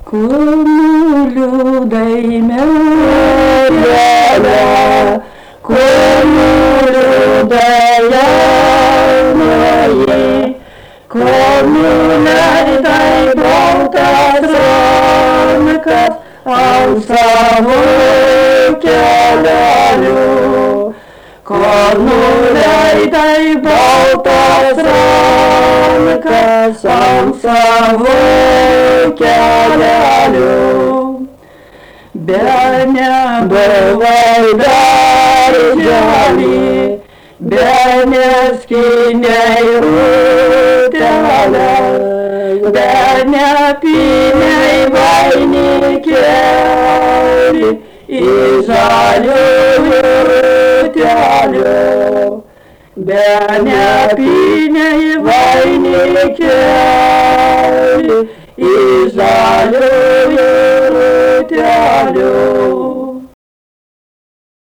Kurnuliudai mergelė, kurnuliudai jaunoji, kol nuleidai baltas rankas ant savo kelelių. Kol nuleidai baltas rankas ant savo kelelių. Bene buvai daržely, bene skynei rūtelę, bene pynei vainikėlį iš žaliųjų rūtelių. Bene pynei vainikėlį iš žaliųjų